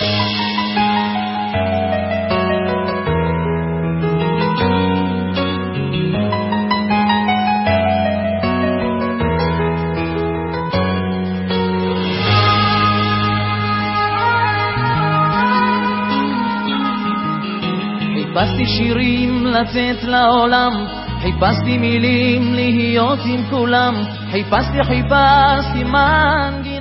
חיפשתי שירים לצאת לעולם, חיפשתי מילים להיות עם כולם, חיפשתי מנגינות